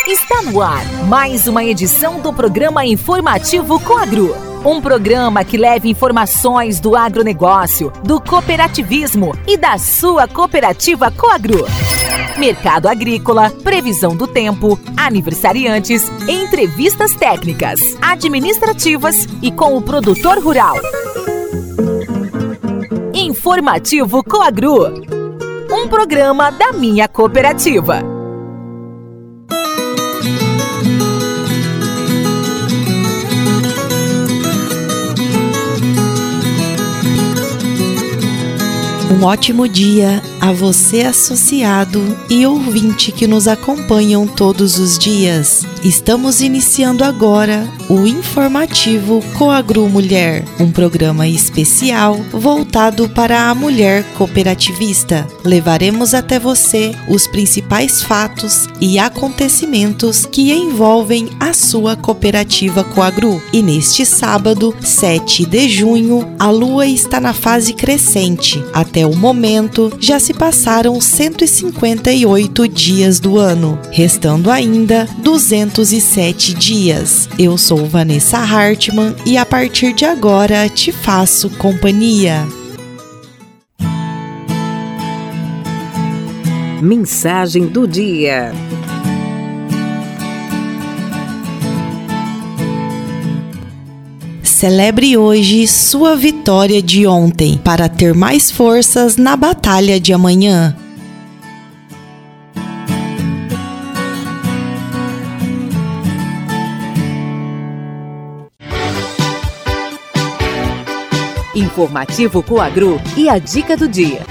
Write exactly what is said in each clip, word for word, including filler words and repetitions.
Está no ar mais uma edição do programa informativo Coagro. Um programa que leva informações do agronegócio, do cooperativismo e da sua cooperativa Coagro. Mercado agrícola, previsão do tempo, aniversariantes, entrevistas técnicas, administrativas e com o produtor rural. Informativo Coagro. Um programa da minha cooperativa. Um ótimo dia a você, associado e ouvinte que nos acompanham todos os dias. Estamos iniciando agora o informativo Coagro Mulher, um programa especial voltado para a mulher cooperativista. Levaremos até você os principais fatos e acontecimentos que envolvem a sua cooperativa Coagro. E neste sábado, sete de junho, a lua está na fase crescente. Até o momento, já se passaram cento e cinquenta e oito dias do ano, restando ainda duzentos e sete dias. Eu sou Vanessa Hartmann e a partir de agora te faço companhia. Mensagem do dia. Celebre hoje sua vitória de ontem para ter mais forças na batalha de amanhã. Informativo Coagro e a dica do dia.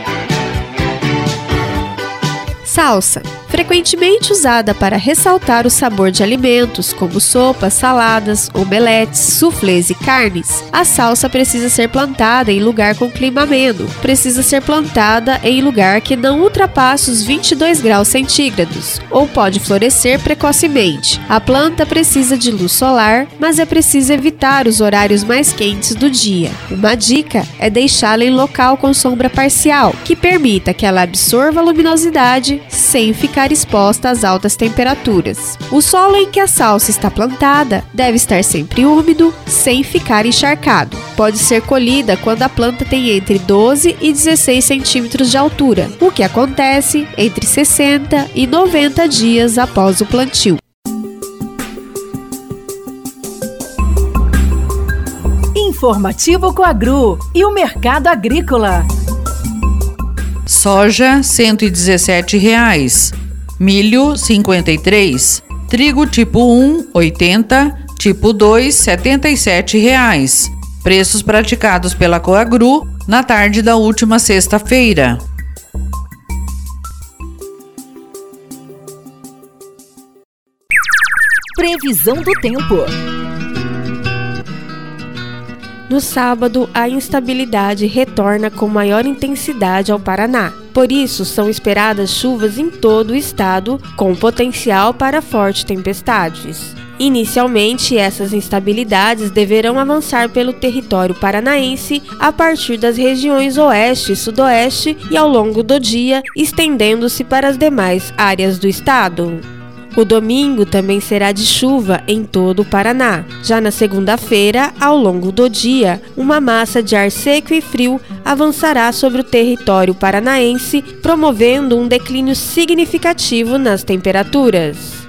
Salsa, frequentemente usada para ressaltar o sabor de alimentos como sopas, saladas, omeletes, suflês e carnes. A salsa precisa ser plantada em lugar com clima ameno. Precisa ser plantada em lugar que não ultrapasse os vinte e dois graus centígrados, ou pode florescer precocemente. A planta precisa de luz solar, mas é preciso evitar os horários mais quentes do dia. Uma dica é deixá-la em local com sombra parcial, que permita que ela absorva a luminosidade sem ficar exposta às altas temperaturas. O solo em que a salsa está plantada deve estar sempre úmido, sem ficar encharcado. Pode ser colhida quando a planta tem entre doze e dezesseis centímetros de altura, o que acontece entre sessenta e noventa dias após o plantio. Informativo Coagro e o mercado agrícola. Soja, cento e dezessete reais. Milho, cinquenta e três. Trigo tipo um, oitenta. Tipo dois, setenta e sete reais. Preços praticados pela Coagro na tarde da última sexta-feira. Previsão do tempo. No sábado, a instabilidade retorna com maior intensidade ao Paraná. Por isso, são esperadas chuvas em todo o estado, com potencial para fortes tempestades. Inicialmente, essas instabilidades deverão avançar pelo território paranaense a partir das regiões oeste e sudoeste e ao longo do dia, estendendo-se para as demais áreas do estado. O domingo também será de chuva em todo o Paraná. Já na segunda-feira, ao longo do dia, uma massa de ar seco e frio avançará sobre o território paranaense, promovendo um declínio significativo nas temperaturas.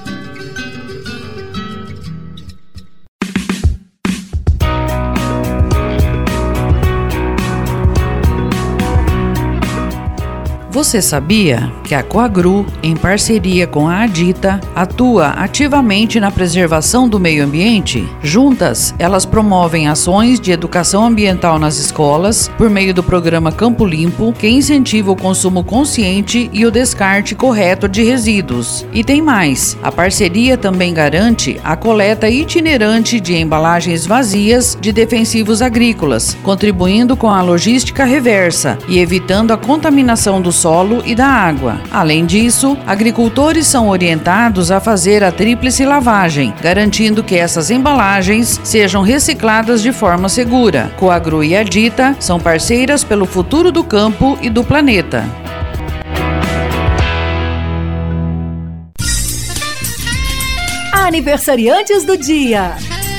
Você sabia que a Coagro, em parceria com a Adita, atua ativamente na preservação do meio ambiente? Juntas, elas promovem ações de educação ambiental nas escolas por meio do programa Campo Limpo, que incentiva o consumo consciente e o descarte correto de resíduos. E tem mais, a parceria também garante a coleta itinerante de embalagens vazias de defensivos agrícolas, contribuindo com a logística reversa e evitando a contaminação do solo solo e da água. Além disso, agricultores são orientados a fazer a tríplice lavagem, garantindo que essas embalagens sejam recicladas de forma segura. Coagro e Adita são parceiras pelo futuro do campo e do planeta. Aniversariantes do dia.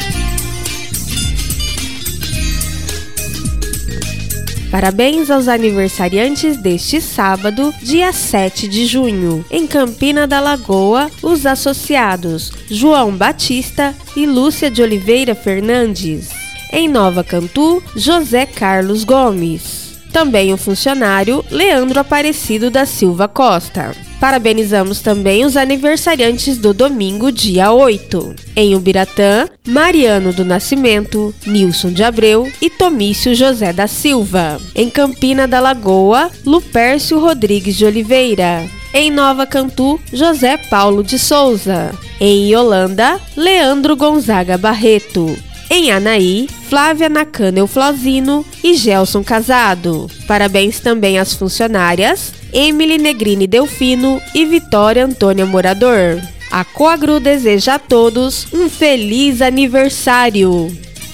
Parabéns aos aniversariantes deste sábado, dia sete de junho. Em Campina da Lagoa, os associados João Batista e Lúcia de Oliveira Fernandes. Em Nova Cantu, José Carlos Gomes. Também o funcionário Leandro Aparecido da Silva Costa. Parabenizamos também os aniversariantes do domingo, dia oito. Em Ubiratã, Mariano do Nascimento, Nilson de Abreu e Tomício José da Silva. Em Campina da Lagoa, Lupércio Rodrigues de Oliveira. Em Nova Cantu, José Paulo de Souza. Em Iolanda, Leandro Gonzaga Barreto. Em Anaí, Flávia Nakana Euflozino e Gelson Casado. Parabéns também às funcionárias Emily Negrini Delfino e Vitória Antônia Morador. A Coagru deseja a todos um feliz aniversário!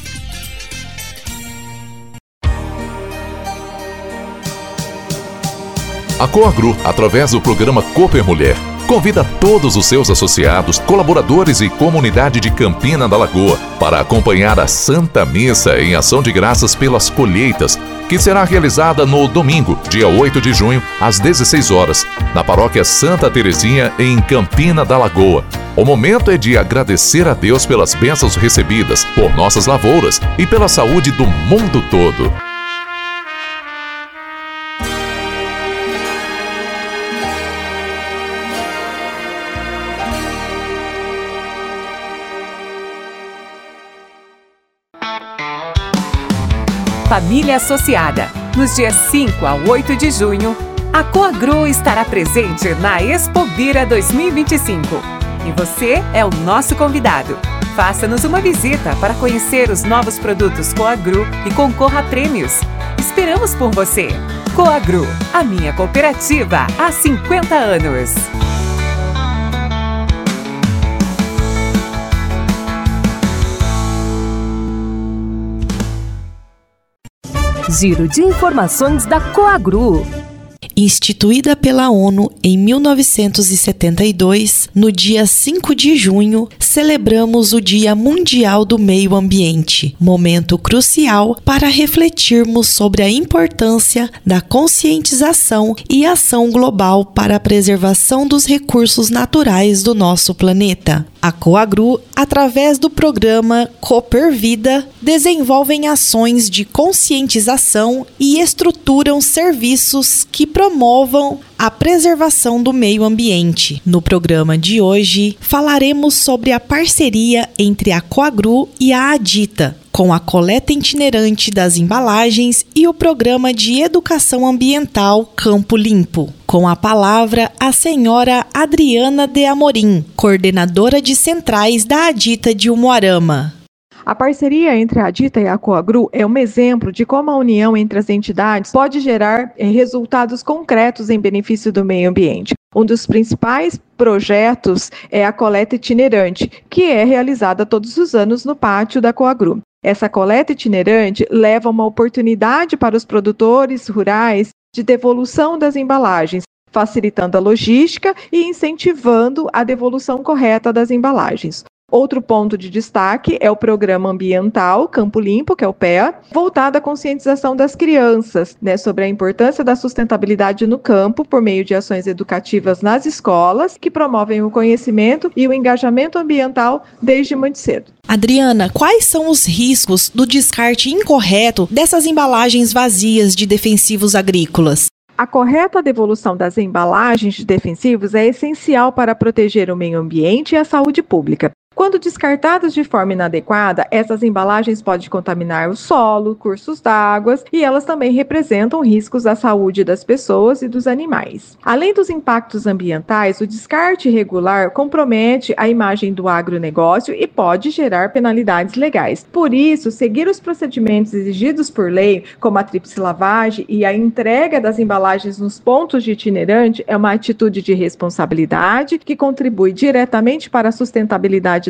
A Coagru, através do programa Cooper Mulher, convida todos os seus associados, colaboradores e comunidade de Campina da Lagoa para acompanhar a Santa Missa em ação de graças pelas colheitas, que será realizada no domingo, dia oito de junho, às dezesseis horas, na paróquia Santa Terezinha, em Campina da Lagoa. O momento é de agradecer a Deus pelas bênçãos recebidas, por nossas lavouras e pela saúde do mundo todo. Família Associada. Nos dias cinco a oito de junho, a Coagru estará presente na Expobira dois mil e vinte e cinco. E você é o nosso convidado. Faça-nos uma visita para conhecer os novos produtos Coagru e concorra a prêmios. Esperamos por você. Coagru, a minha cooperativa há cinquenta anos. Giro de informações da Coagru. Instituída pela ONU em mil novecentos e setenta e dois, no dia cinco de junho, celebramos o Dia Mundial do Meio Ambiente, momento crucial para refletirmos sobre a importância da conscientização e ação global para a preservação dos recursos naturais do nosso planeta. A Coagru, através do programa Cooper Vida, desenvolvem ações de conscientização e estruturam serviços que promovam a preservação do meio ambiente. No programa de hoje, falaremos sobre a parceria entre a Coagru e a Adita, com a coleta itinerante das embalagens e o programa de educação ambiental Campo Limpo. Com a palavra, a senhora Adriana de Amorim, coordenadora de centrais da Adita de Umuarama. A parceria entre a Adita e a Coagru é um exemplo de como a união entre as entidades pode gerar eh, resultados concretos em benefício do meio ambiente. Um dos principais projetos é a coleta itinerante, que é realizada todos os anos no pátio da Coagru. Essa coleta itinerante leva uma oportunidade para os produtores rurais de devolução das embalagens, facilitando a logística e incentivando a devolução correta das embalagens. Outro ponto de destaque é o Programa Ambiental Campo Limpo, que é o P E A, voltado à conscientização das crianças, né, sobre a importância da sustentabilidade no campo por meio de ações educativas nas escolas, que promovem o conhecimento e o engajamento ambiental desde muito cedo. Adriana, quais são os riscos do descarte incorreto dessas embalagens vazias de defensivos agrícolas? A correta devolução das embalagens de defensivos é essencial para proteger o meio ambiente e a saúde pública. Quando descartadas de forma inadequada, essas embalagens podem contaminar o solo, cursos d'água e elas também representam riscos à saúde das pessoas e dos animais. Além dos impactos ambientais, o descarte irregular compromete a imagem do agronegócio e pode gerar penalidades legais. Por isso, seguir os procedimentos exigidos por lei, como a tríplice lavagem e a entrega das embalagens nos pontos de itinerante, é uma atitude de responsabilidade que contribui diretamente para a sustentabilidade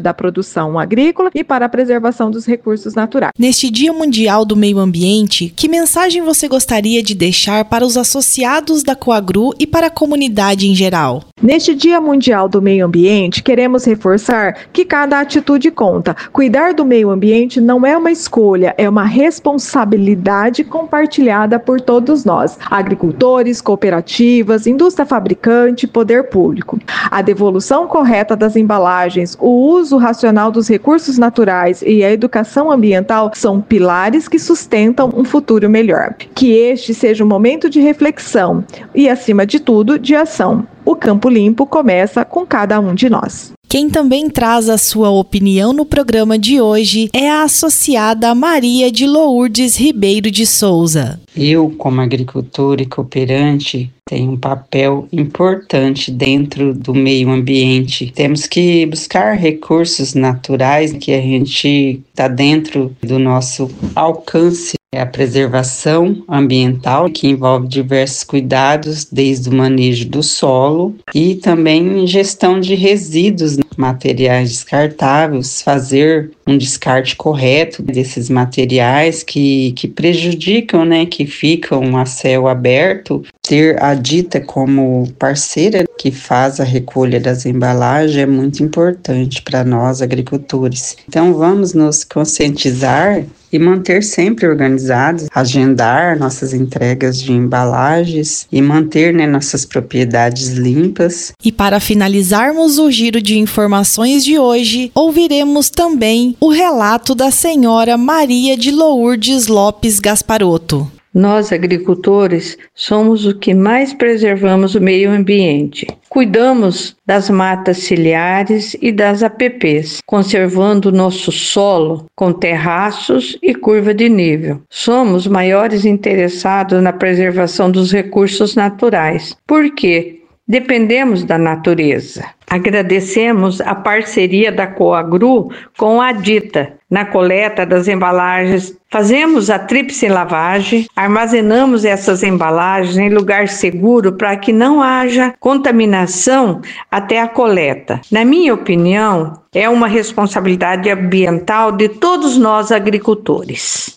da produção agrícola e para a preservação dos recursos naturais. Neste Dia Mundial do Meio Ambiente, que mensagem você gostaria de deixar para os associados da Coagru e para a comunidade em geral? Neste Dia Mundial do Meio Ambiente, queremos reforçar que cada atitude conta. Cuidar do meio ambiente não é uma escolha, é uma responsabilidade compartilhada por todos nós, agricultores, cooperativas, indústria fabricante, poder público. A devolução correta das embalagens, o uso racional dos recursos naturais e a educação ambiental são pilares que sustentam um futuro melhor. Que este seja um momento de reflexão e, acima de tudo, de ação. O Campo Limpo começa com cada um de nós. Quem também traz a sua opinião no programa de hoje é a associada Maria de Lourdes Ribeiro de Souza. Eu, como agricultora e cooperante, tenho um papel importante dentro do meio ambiente. Temos que buscar recursos naturais que a gente está dentro do nosso alcance. É a preservação ambiental, que envolve diversos cuidados, desde o manejo do solo e também gestão de resíduos, materiais descartáveis, fazer um descarte correto desses materiais que, que prejudicam, né, que ficam a céu aberto. Ter a Dita como parceira que faz a recolha das embalagens é muito importante para nós, agricultores. Então, vamos nos conscientizar e manter sempre organizados, agendar nossas entregas de embalagens e manter, né, nossas propriedades limpas. E para finalizarmos o giro de informações de hoje, ouviremos também o relato da senhora Maria de Lourdes Lopes Gasparotto. Nós, agricultores, somos o que mais preservamos o meio ambiente. Cuidamos das matas ciliares e das A P Ps, conservando o nosso solo com terraços e curva de nível. Somos maiores interessados na preservação dos recursos naturais. Por quê? Dependemos da natureza. Agradecemos a parceria da Coagru com a Dita na coleta das embalagens. Fazemos a tríplice lavagem, armazenamos essas embalagens em lugar seguro para que não haja contaminação até a coleta. Na minha opinião, é uma responsabilidade ambiental de todos nós agricultores.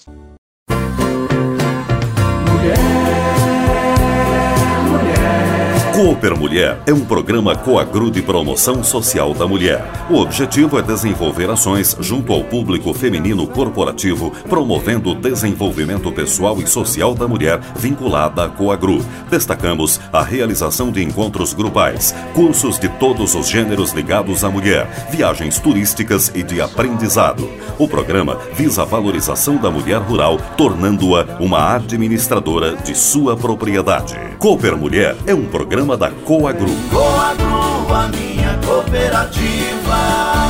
Cooper Mulher é um programa Coagru de promoção social da mulher. O objetivo é desenvolver ações junto ao público feminino corporativo, promovendo o desenvolvimento pessoal e social da mulher vinculada à Coagru. Destacamos a realização de encontros grupais, cursos de todos os gêneros ligados à mulher, viagens turísticas e de aprendizado. O programa visa a valorização da mulher rural, tornando-a uma administradora de sua propriedade. Cooper Mulher é um programa da Coagru. Coagru, a minha cooperativa.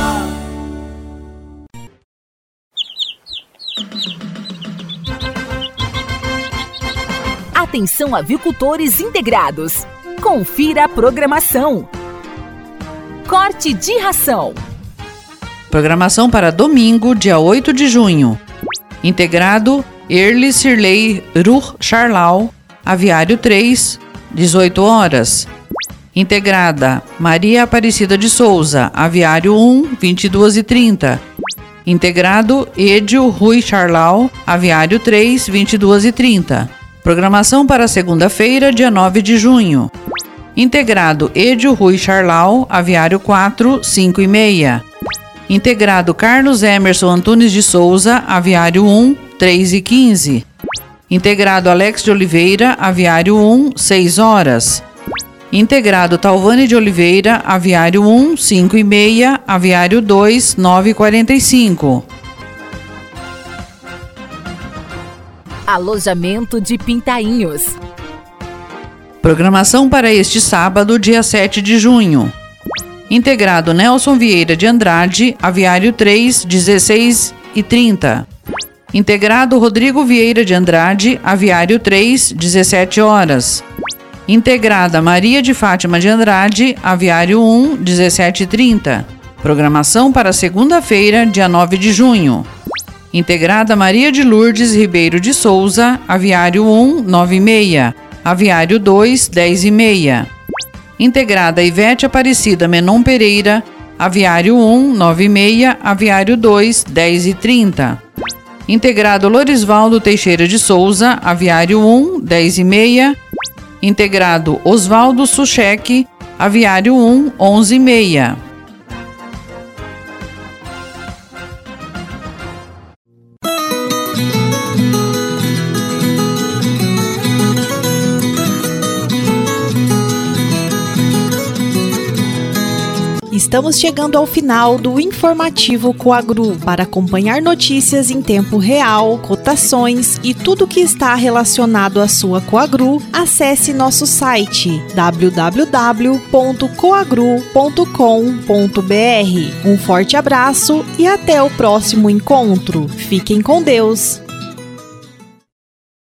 Atenção, avicultores integrados. Confira a programação. Corte de ração. Programação para domingo, dia oito de junho. Integrado Erli Sirley Ruh Charlau, Aviário três, dezoito horas. Integrada Maria Aparecida de Souza, Aviário um, vinte e duas e trinta. Integrado Edio Rui Charlau, Aviário três, vinte e duas e trinta. Programação para segunda-feira, dia nove de junho. Integrado Edio Rui Charlau, Aviário quatro, cinco e meia. Integrado Carlos Emerson Antunes de Souza, Aviário um, três e quinze. Integrado Alex de Oliveira, Aviário um, seis horas. Integrado Talvane de Oliveira, Aviário um, cinco e meia, Aviário dois, nove e quarenta e cinco. Alojamento de Pintainhos. Programação para este sábado, dia sete de junho. Integrado Nelson Vieira de Andrade, Aviário três, dezesseis e trinta. Integrado Rodrigo Vieira de Andrade, Aviário três, dezessete horas. Integrada Maria de Fátima de Andrade, Aviário um, dezessete e trinta. Programação para segunda-feira, dia nove de junho. Integrada Maria de Lourdes Ribeiro de Souza, Aviário um, nove e meia. Aviário dois, dez e meia. Integrada Ivete Aparecida Menon Pereira, Aviário um, nove e meia, Aviário dois, dez e trinta. Integrado Lorisvaldo Teixeira de Souza, Aviário um, dez e meia. Integrado Osvaldo Suchek, Aviário um, onze e meia. Estamos chegando ao final do informativo Coagru. Para acompanhar notícias em tempo real, cotações e tudo que está relacionado à sua Coagru, acesse nosso site w w w ponto coagru ponto com ponto b r. Um forte abraço e até o próximo encontro. Fiquem com Deus!